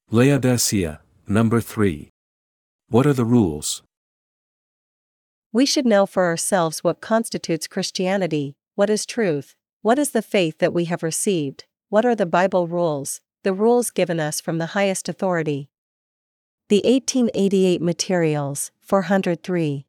Laodicea, number 3. What are the rules? We should know for ourselves what constitutes Christianity, what is truth, what is the faith that we have received, what are the Bible rules, the rules given us from the highest authority. The 1888 Materials, 403.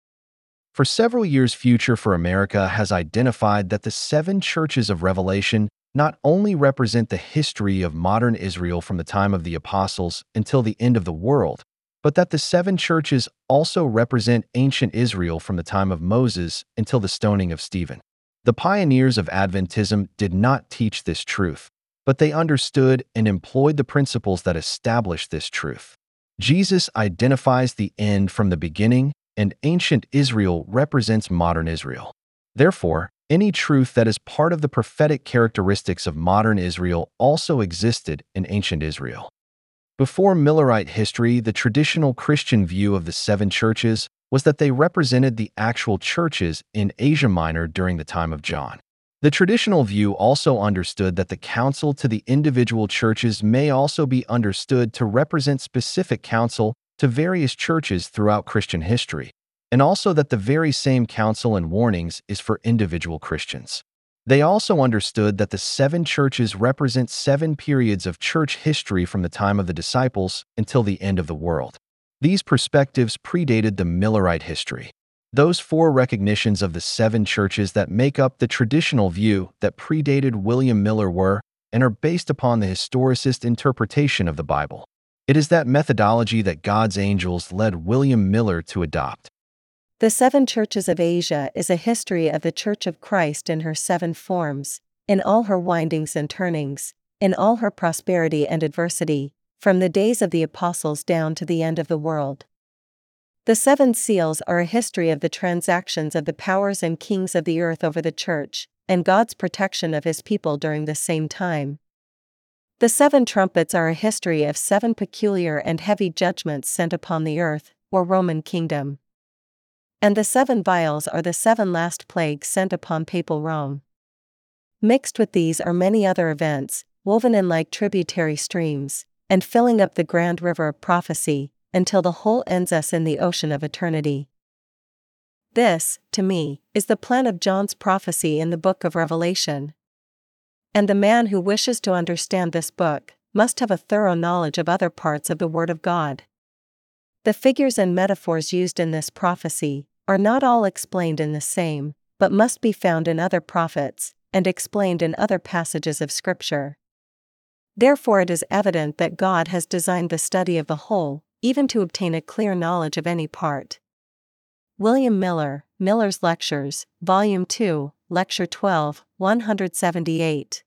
For several years, Future for America has identified that the 7 churches of Revelation not only represent the history of modern Israel from the time of the apostles until the end of the world, but that the 7 churches also represent ancient Israel from the time of Moses until the stoning of Stephen. The pioneers of Adventism did not teach this truth, but they understood and employed the principles that established this truth. Jesus identifies the end from the beginning, and ancient Israel represents modern Israel. Therefore, any truth that is part of the prophetic characteristics of modern Israel also existed in ancient Israel. Before Millerite history, the traditional Christian view of the 7 churches was that they represented the actual churches in Asia Minor during the time of John. The traditional view also understood that the counsel to the individual churches may also be understood to represent specific counsel to various churches throughout Christian history, and also that the very same counsel and warnings is for individual Christians. They also understood that the 7 churches represent 7 periods of church history from the time of the disciples until the end of the world. These perspectives predated the Millerite history. Those 4 recognitions of the 7 churches that make up the traditional view that predated William Miller were, and are based upon the historicist interpretation of the Bible. It is that methodology that God's angels led William Miller to adopt. The 7 churches of Asia is a history of the Church of Christ in her 7 forms, in all her windings and turnings, in all her prosperity and adversity, from the days of the apostles down to the end of the world. The 7 seals are a history of the transactions of the powers and kings of the earth over the Church, and God's protection of His people during the same time. The 7 trumpets are a history of 7 peculiar and heavy judgments sent upon the earth, or Roman kingdom. And the 7 vials are the 7 last plagues sent upon papal Rome. Mixed with these are many other events, woven in like tributary streams, and filling up the grand river of prophecy, until the whole ends us in the ocean of eternity. This, to me, is the plan of John's prophecy in the book of Revelation. And the man who wishes to understand this book must have a thorough knowledge of other parts of the Word of God. The figures and metaphors used in this prophecy are not all explained in the same, but must be found in other prophets, and explained in other passages of Scripture. Therefore it is evident that God has designed the study of the whole, even to obtain a clear knowledge of any part. William Miller, Miller's Lectures, Volume 2, Lecture 12, 178.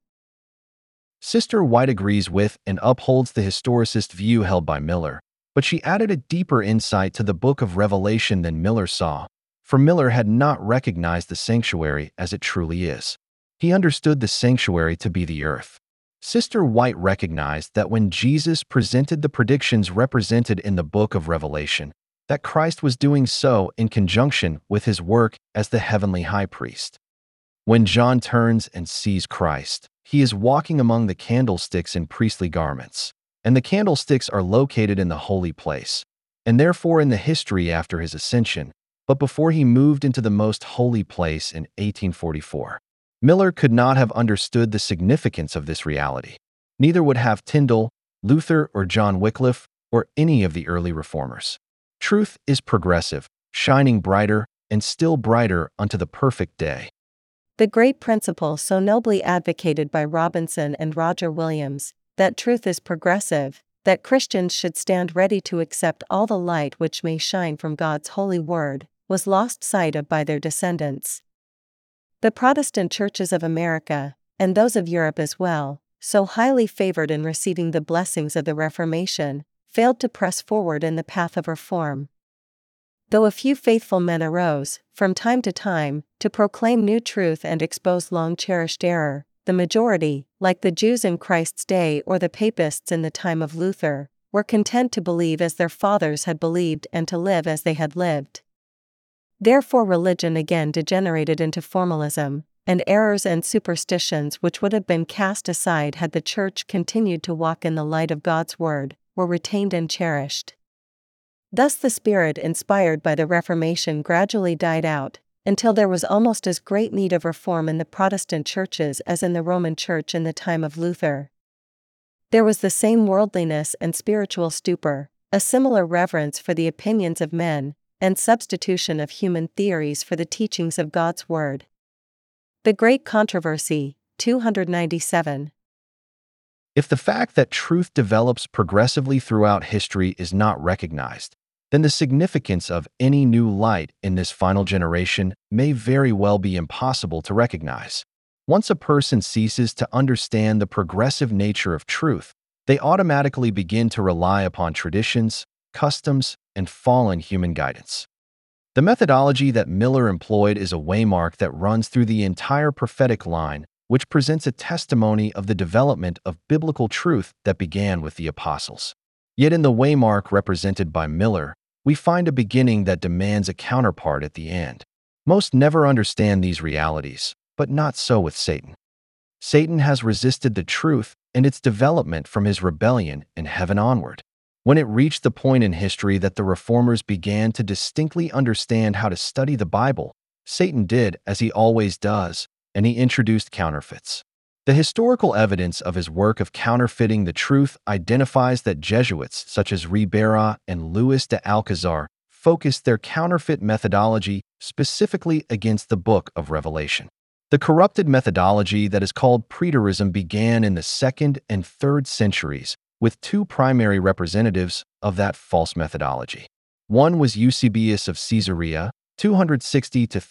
Sister White agrees with and upholds the historicist view held by Miller, but she added a deeper insight to the book of Revelation than Miller saw, for Miller had not recognized the sanctuary as it truly is. He understood the sanctuary to be the earth. Sister White recognized that when Jesus presented the predictions represented in the book of Revelation, that Christ was doing so in conjunction with his work as the heavenly high priest. When John turns and sees Christ, he is walking among the candlesticks in priestly garments, and the candlesticks are located in the holy place, and therefore in the history after his ascension, but before he moved into the most holy place in 1844. Miller could not have understood the significance of this reality. Neither would have Tyndale, Luther, or John Wycliffe, or any of the early reformers. Truth is progressive, shining brighter and still brighter unto the perfect day. The great principle so nobly advocated by Robinson and Roger Williams, that truth is progressive, that Christians should stand ready to accept all the light which may shine from God's holy word, was lost sight of by their descendants. The Protestant churches of America, and those of Europe as well, so highly favored in receiving the blessings of the Reformation, failed to press forward in the path of reform. Though a few faithful men arose, from time to proclaim new truth and expose long-cherished error, the majority, like the Jews in Christ's day or the Papists in the time of Luther, were content to believe as their fathers had believed and to live as they had lived. Therefore religion again degenerated into formalism, and errors and superstitions which would have been cast aside had the Church continued to walk in the light of God's Word, were retained and cherished. Thus the spirit inspired by the Reformation gradually died out, until there was almost as great need of reform in the Protestant churches as in the Roman Church in the time of Luther. There was the same worldliness and spiritual stupor, a similar reverence for the opinions of men, and substitution of human theories for the teachings of God's Word. The Great Controversy, 297. If the fact that truth develops progressively throughout history is not recognized, then the significance of any new light in this final generation may very well be impossible to recognize. Once a person ceases to understand the progressive nature of truth, they automatically begin to rely upon traditions, customs, and fallen human guidance. The methodology that Miller employed is a waymark that runs through the entire prophetic line, which presents a testimony of the development of biblical truth that began with the apostles. Yet in the waymark represented by Miller, we find a beginning that demands a counterpart at the end. Most never understand these realities, but not so with Satan. Satan has resisted the truth and its development from his rebellion in heaven onward. When it reached the point in history that the reformers began to distinctly understand how to study the Bible, Satan did as he always does, and he introduced counterfeits. The historical evidence of his work of counterfeiting the truth identifies that Jesuits such as Ribera and Louis de Alcazar focused their counterfeit methodology specifically against the Book of Revelation. The corrupted methodology that is called preterism began in the 2nd and 3rd centuries with two primary representatives of that false methodology. One was Eusebius of Caesarea, 260 to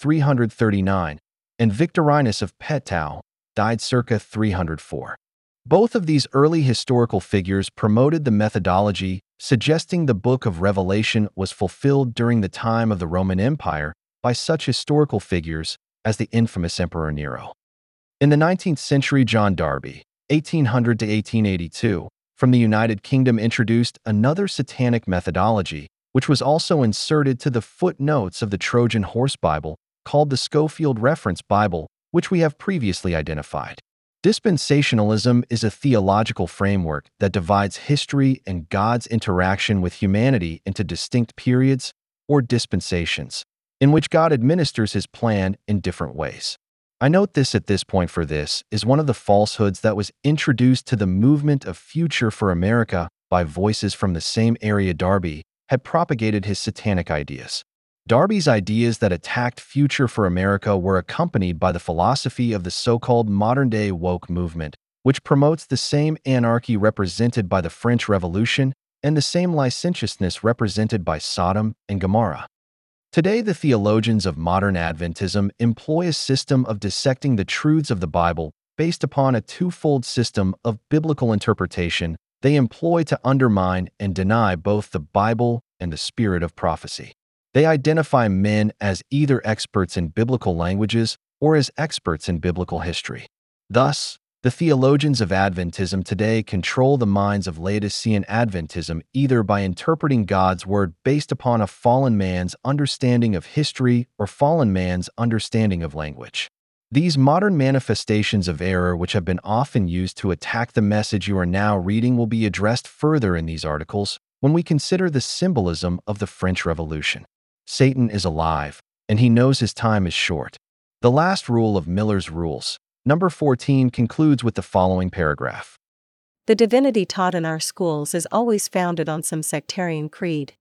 339, and Victorinus of Pettau, died circa 304. Both of these early historical figures promoted the methodology, suggesting the Book of Revelation was fulfilled during the time of the Roman Empire by such historical figures as the infamous Emperor Nero. In the 19th century, John Darby, 1800 to 1882, from the United Kingdom introduced another satanic methodology, which was also inserted to the footnotes of the Trojan Horse Bible, called the Schofield Reference Bible, which we have previously identified. Dispensationalism is a theological framework that divides history and God's interaction with humanity into distinct periods, or dispensations, in which God administers his plan in different ways. I note this at this point, for this is one of the falsehoods that was introduced to the movement of Future for America by voices from the same area Darby had propagated his satanic ideas. Darby's ideas that attacked Future for America were accompanied by the philosophy of the so-called modern-day woke movement, which promotes the same anarchy represented by the French Revolution and the same licentiousness represented by Sodom and Gomorrah. Today, the theologians of modern Adventism employ a system of dissecting the truths of the Bible based upon a twofold system of biblical interpretation they employ to undermine and deny both the Bible and the spirit of prophecy. They identify men as either experts in biblical languages or as experts in biblical history. Thus, the theologians of Adventism today control the minds of Laodicean Adventism either by interpreting God's Word based upon a fallen man's understanding of history or fallen man's understanding of language. These modern manifestations of error, which have been often used to attack the message you are now reading, will be addressed further in these articles when we consider the symbolism of the French Revolution. Satan is alive, and he knows his time is short. The last rule of Miller's rules, number 14, concludes with the following paragraph. The divinity taught in our schools is always founded on some sectarian creed.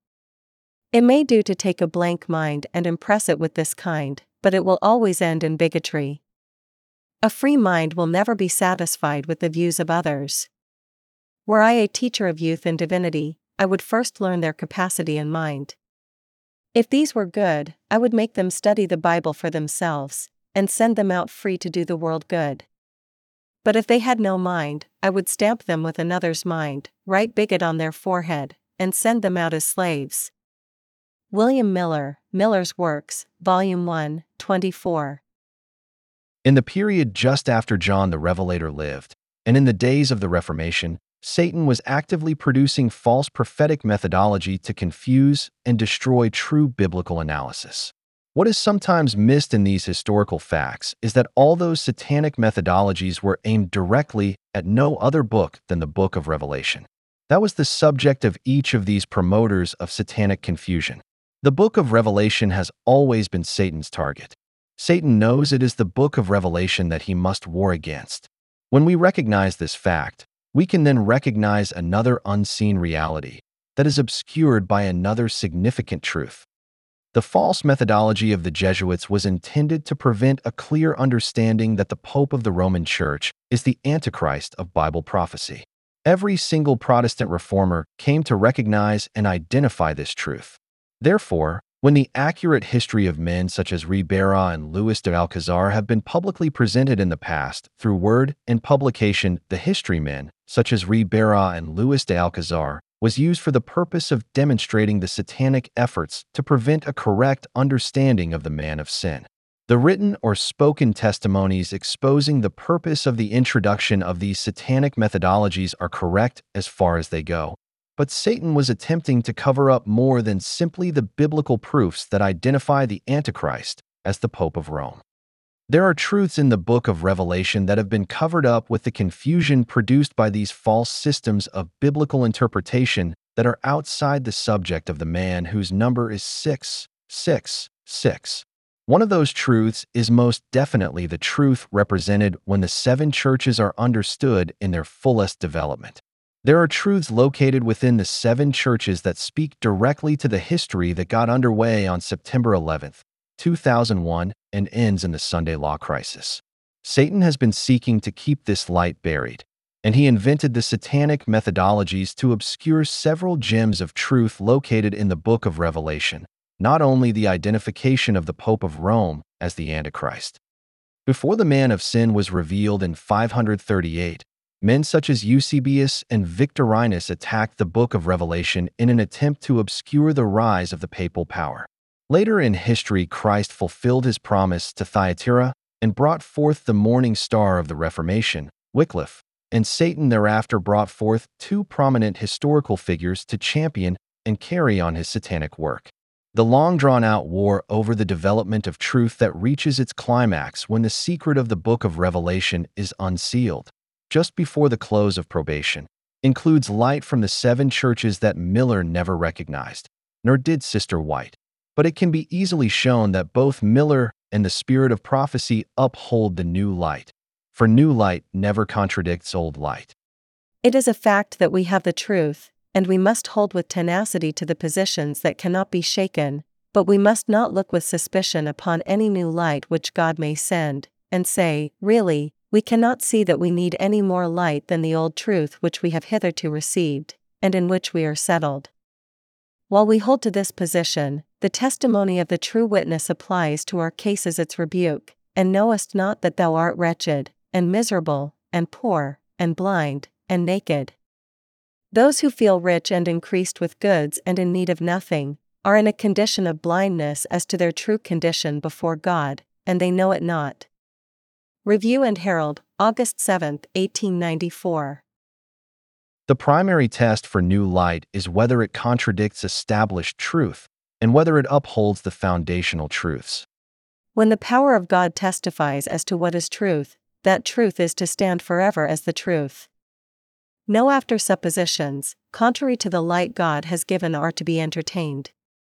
It may do to take a blank mind and impress it with this kind, but it will always end in bigotry. A free mind will never be satisfied with the views of others. Were I a teacher of youth in divinity, I would first learn their capacity and mind. If these were good, I would make them study the Bible for themselves, and send them out free to do the world good. But if they had no mind, I would stamp them with another's mind, write bigot on their forehead, and send them out as slaves. William Miller, Miller's Works, Volume 1, 24. In the period just after John the Revelator lived, and in the days of the Reformation, Satan was actively producing false prophetic methodology to confuse and destroy true biblical analysis. What is sometimes missed in these historical facts is that all those satanic methodologies were aimed directly at no other book than the Book of Revelation. That was the subject of each of these promoters of satanic confusion. The Book of Revelation has always been Satan's target. Satan knows it is the Book of Revelation that he must war against. When we recognize this fact, we can then recognize another unseen reality that is obscured by another significant truth. The false methodology of the Jesuits was intended to prevent a clear understanding that the Pope of the Roman Church is the Antichrist of Bible prophecy. Every single Protestant reformer came to recognize and identify this truth. Therefore, when the accurate history of men such as Ribera and Louis de Alcazar have been publicly presented in the past through word and publication, the history men, such as Ribera and Louis de Alcazar, was used for the purpose of demonstrating the satanic efforts to prevent a correct understanding of the man of sin. The written or spoken testimonies exposing the purpose of the introduction of these satanic methodologies are correct as far as they go. But Satan was attempting to cover up more than simply the biblical proofs that identify the Antichrist as the Pope of Rome. There are truths in the Book of Revelation that have been covered up with the confusion produced by these false systems of biblical interpretation that are outside the subject of the man whose number is 666. One of those truths is most definitely the truth represented when the seven churches are understood in their fullest development. There are truths located within the seven churches that speak directly to the history that got underway on September 11th, 2001, and ends in the Sunday Law crisis. Satan has been seeking to keep this light buried, and he invented the satanic methodologies to obscure several gems of truth located in the Book of Revelation, not only the identification of the Pope of Rome as the Antichrist. Before the man of sin was revealed in 538, men such as Eusebius and Victorinus attacked the Book of Revelation in an attempt to obscure the rise of the papal power. Later in history, Christ fulfilled his promise to Thyatira and brought forth the morning star of the Reformation, Wycliffe, and Satan thereafter brought forth two prominent historical figures to champion and carry on his satanic work. The long-drawn-out war over the development of truth that reaches its climax when the secret of the Book of Revelation is unsealed, just before the close of probation, includes light from the seven churches that Miller never recognized, nor did Sister White. But it can be easily shown that both Miller and the Spirit of Prophecy uphold the new light, for new light never contradicts old light. It is a fact that we have the truth, and we must hold with tenacity to the positions that cannot be shaken, but we must not look with suspicion upon any new light which God may send, and say, really, we cannot see that we need any more light than the old truth which we have hitherto received, and in which we are settled. While we hold to this position, the testimony of the true witness applies to our case as its rebuke, and knowest not that thou art wretched, and miserable, and poor, and blind, and naked. Those who feel rich and increased with goods and in need of nothing, are in a condition of blindness as to their true condition before God, and they know it not. Review and Herald, August 7, 1894. The primary test for new light is whether it contradicts established truth and whether it upholds the foundational truths. When the power of God testifies as to what is truth, that truth is to stand forever as the truth. No after suppositions, contrary to the light God has given, are to be entertained.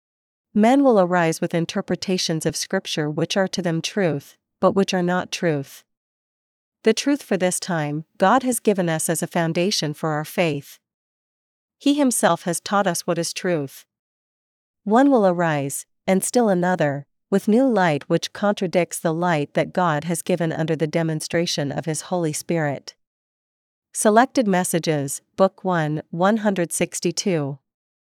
Men will arise with interpretations of Scripture which are to them truth, but which are not truth. The truth for this time, God has given us as a foundation for our faith. He himself has taught us what is truth. One will arise, and still another, with new light which contradicts the light that God has given under the demonstration of his Holy Spirit. Selected Messages, Book 1, 162.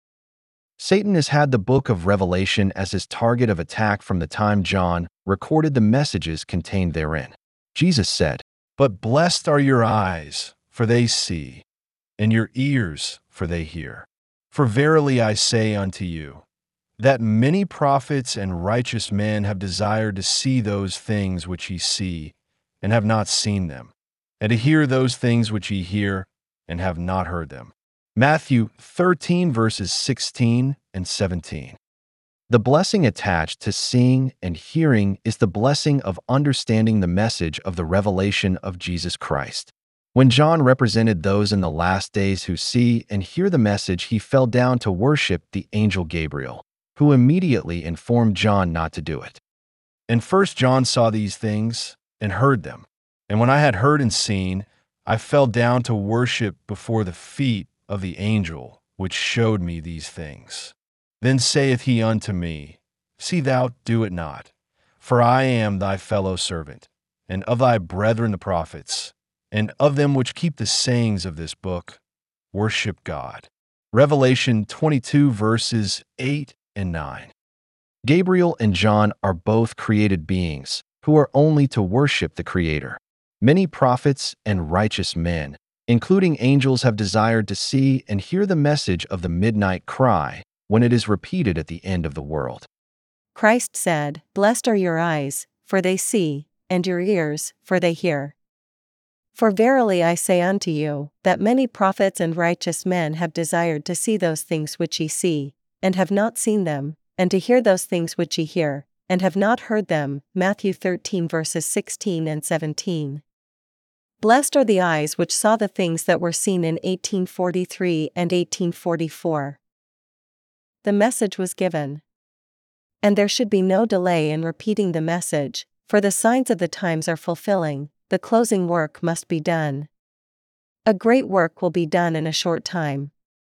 Satan has had the Book of Revelation as his target of attack from the time John recorded the messages contained therein. Jesus said, "But blessed are your eyes, for they see, and your ears, for they hear. For verily I say unto you, that many prophets and righteous men have desired to see those things which ye see, and have not seen them, and to hear those things which ye hear, and have not heard them." Matthew 13 verses 16 and 17. The blessing attached to seeing and hearing is the blessing of understanding the message of the revelation of Jesus Christ. When John represented those in the last days who see and hear the message, he fell down to worship the angel Gabriel, who immediately informed John not to do it. And first John saw these things and heard them. And when I had heard and seen, I fell down to worship before the feet of the angel which showed me these things. Then saith he unto me, See thou do it not, for I am thy fellow servant, and of thy brethren the prophets, and of them which keep the sayings of this book. Worship God. Revelation 22 verses 8 and 9. Gabriel and John are both created beings who are only to worship the Creator. Many prophets and righteous men, including angels, have desired to see and hear the message of the midnight cry when it is repeated at the end of the world. Christ said, Blessed are your eyes, for they see, and your ears, for they hear. For verily I say unto you, that many prophets and righteous men have desired to see those things which ye see, and have not seen them, and to hear those things which ye hear, and have not heard them. Matthew 13 verses 16 and 17. Blessed are the eyes which saw the things that were seen in 1843 and 1844. The message was given. And there should be no delay in repeating the message, for the signs of the times are fulfilling, the closing work must be done. A great work will be done in a short time.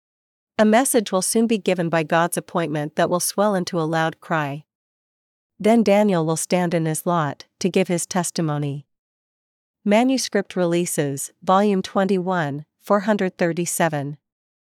A message will soon be given by God's appointment that will swell into a loud cry. Then Daniel will stand in his lot, to give his testimony. Manuscript Releases, Volume 21, 437.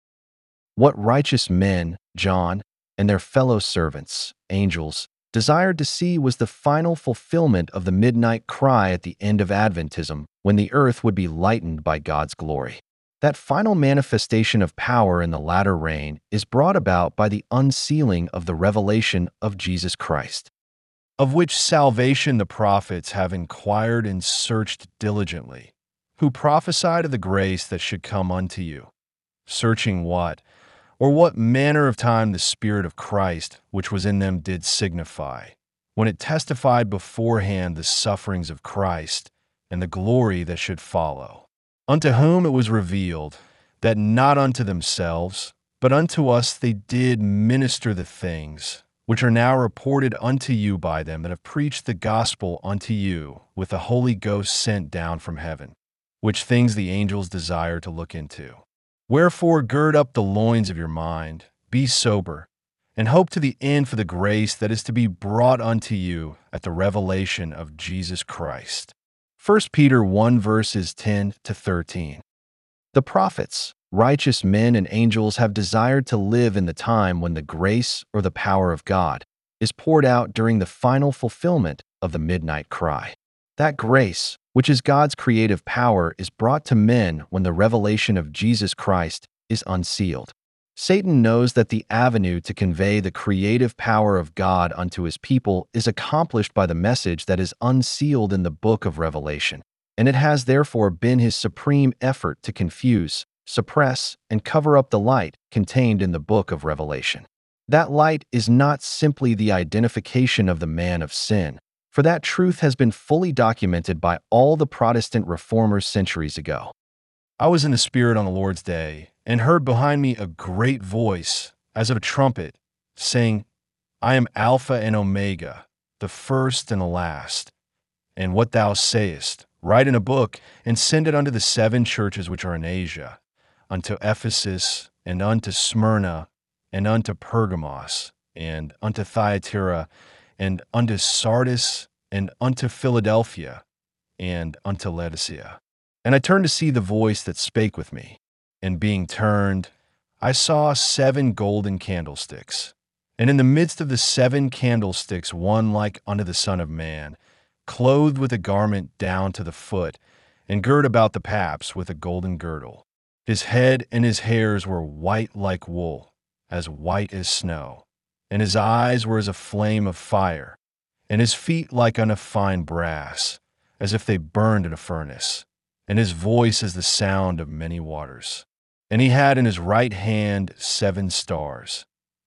What righteous men, John, and their fellow servants, angels, desired to see was the final fulfillment of the midnight cry at the end of Adventism, when the earth would be lightened by God's glory. That final manifestation of power in the latter rain is brought about by the unsealing of the revelation of Jesus Christ, of which salvation the prophets have inquired and searched diligently, who prophesied of the grace that should come unto you, searching what, or what manner of time the Spirit of Christ, which was in them, did signify, when it testified beforehand the sufferings of Christ and the glory that should follow. Unto whom it was revealed that not unto themselves, but unto us they did minister the things, which are now reported unto you by them that have preached the gospel unto you with the Holy Ghost sent down from heaven, which things the angels desire to look into. Wherefore gird up the loins of your mind, be sober, and hope to the end for the grace that is to be brought unto you at the revelation of Jesus Christ. 1 Peter 1 verses 10 to 13. The prophets, righteous men and angels have desired to live in the time when the grace or the power of God is poured out during the final fulfillment of the midnight cry. That grace, which is God's creative power, is brought to men when the revelation of Jesus Christ is unsealed. Satan knows that the avenue to convey the creative power of God unto his people is accomplished by the message that is unsealed in the book of Revelation, and it has therefore been his supreme effort to confuse, suppress, and cover up the light contained in the book of Revelation. That light is not simply the identification of the man of sin, for that truth has been fully documented by all the Protestant reformers centuries ago. I was in the Spirit on the Lord's day, and heard behind me a great voice, as of a trumpet, saying, I am Alpha and Omega, the first and the last. And what thou sayest, write in a book, and send it unto the 7 churches which are in Asia, unto Ephesus, and unto Smyrna, and unto Pergamos, and unto Thyatira, and unto Sardis, and unto Philadelphia, and unto Laodicea. And I turned to see the voice that spake with me. And being turned, I saw 7 golden candlesticks. And in the midst of the 7 candlesticks one like unto the Son of Man, clothed with a garment down to the foot, and girt about the paps with a golden girdle. His head and his hairs were white like wool, as white as snow. And his eyes were as a flame of fire, and his feet like unto fine brass, as if they burned in a furnace. And his voice as the sound of many waters. And he had in his right hand 7 stars,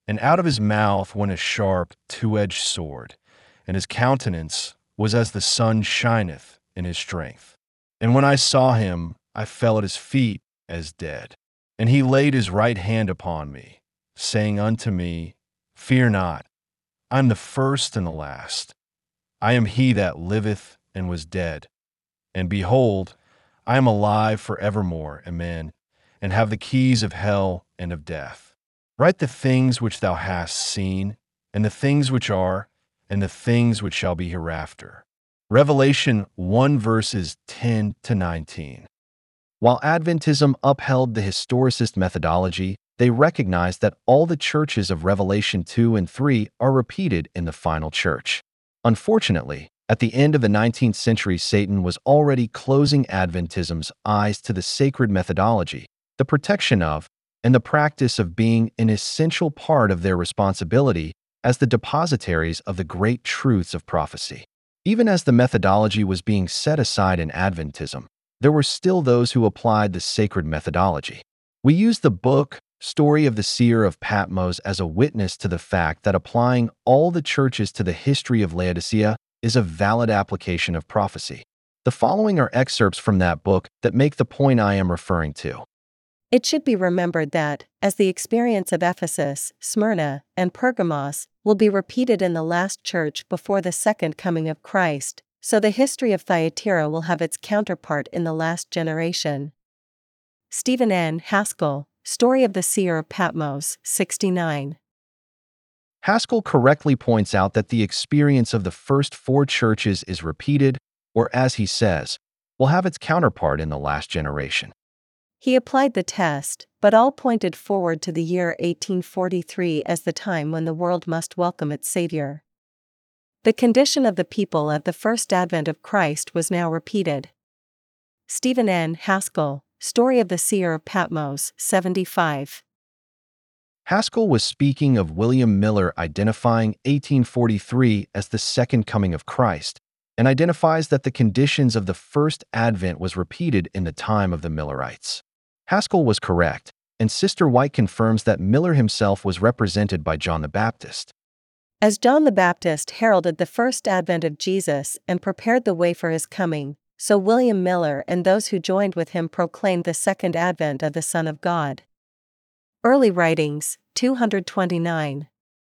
And out of his mouth went a sharp, two-edged sword, and his countenance was as the sun shineth in his strength. And when I saw him, I fell at his feet as dead. And he laid his right hand upon me, saying unto me, Fear not, I am the first and the last. I am he that liveth and was dead. And behold, I am alive forevermore, amen, and have the keys of hell and of death. Write the things which thou hast seen, and the things which are, and the things which shall be hereafter. Revelation 1 verses 10 to 19. While Adventism upheld the historicist methodology, they recognized that all the churches of Revelation 2 and 3 are repeated in the final church. Unfortunately, at the end of the 19th century, Satan was already closing Adventism's eyes to the sacred methodology, the protection of, and the practice of being an essential part of their responsibility as the depositaries of the great truths of prophecy. Even as the methodology was being set aside in Adventism, there were still those who applied the sacred methodology. We use the book, Story of the Seer of Patmos, as a witness to the fact that applying all the churches to the history of Laodicea is a valid application of prophecy. The following are excerpts from that book that make the point I am referring to. It should be remembered that, as the experience of Ephesus, Smyrna, and Pergamos will be repeated in the last church before the second coming of Christ, so the history of Thyatira will have its counterpart in the last generation. Stephen N. Haskell, Story of the Seer of Patmos, 69. Haskell correctly points out that the experience of the first four churches is repeated, or as he says, will have its counterpart in the last generation. He applied the test, but all pointed forward to the year 1843 as the time when the world must welcome its Savior. The condition of the people at the first advent of Christ was now repeated. Stephen N. Haskell, Story of the Seer of Patmos, 75. Haskell was speaking of William Miller identifying 1843 as the second coming of Christ, and identifies that the conditions of the first advent was repeated in the time of the Millerites. Haskell was correct, and Sister White confirms that Miller himself was represented by John the Baptist. As John the Baptist heralded the first advent of Jesus and prepared the way for his coming, so William Miller and those who joined with him proclaimed the second advent of the Son of God. Early Writings, 229.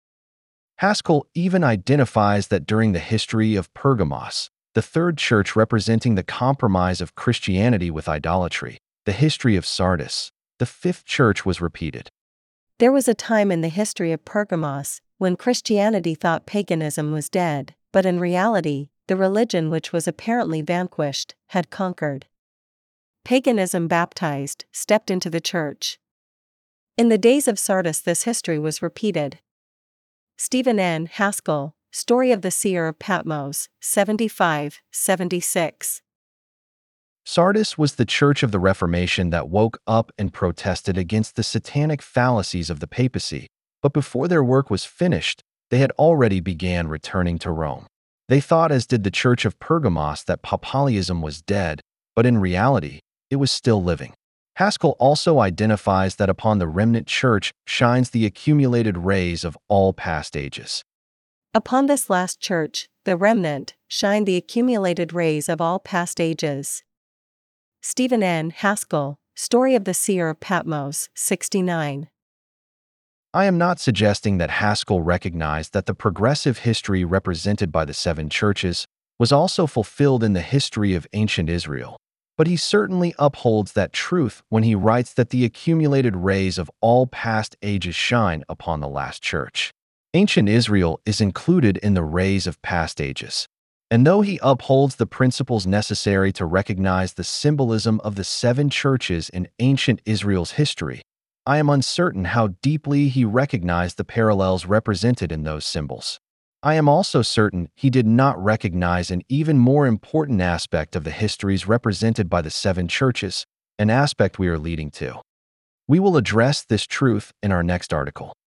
Haskell even identifies that during the history of Pergamos, the third church representing the compromise of Christianity with idolatry, the history of Sardis, the fifth church was repeated. There was a time in the history of Pergamos when Christianity thought paganism was dead, but in reality, the religion which was apparently vanquished had conquered. Paganism baptized, stepped into the church. In the days of Sardis, this history was repeated. Stephen N. Haskell, Story of the Seer of Patmos, 75, 76. Sardis was the church of the Reformation that woke up and protested against the satanic fallacies of the papacy, but before their work was finished, they had already began returning to Rome. They thought, as did the church of Pergamos, that Papalism was dead, but in reality, it was still living. Haskell also identifies that upon the remnant church shines the accumulated rays of all past ages. Upon this last church, the remnant, shine the accumulated rays of all past ages. Stephen N. Haskell, Story of the Seer of Patmos, 69. I am not suggesting that Haskell recognized that the progressive history represented by the seven churches was also fulfilled in the history of ancient Israel, but he certainly upholds that truth when he writes that the accumulated rays of all past ages shine upon the last church. Ancient Israel is included in the rays of past ages. And though he upholds the principles necessary to recognize the symbolism of the seven churches in ancient Israel's history, I am uncertain how deeply he recognized the parallels represented in those symbols. I am also certain he did not recognize an even more important aspect of the histories represented by the seven churches, an aspect we are leading to. We will address this truth in our next article.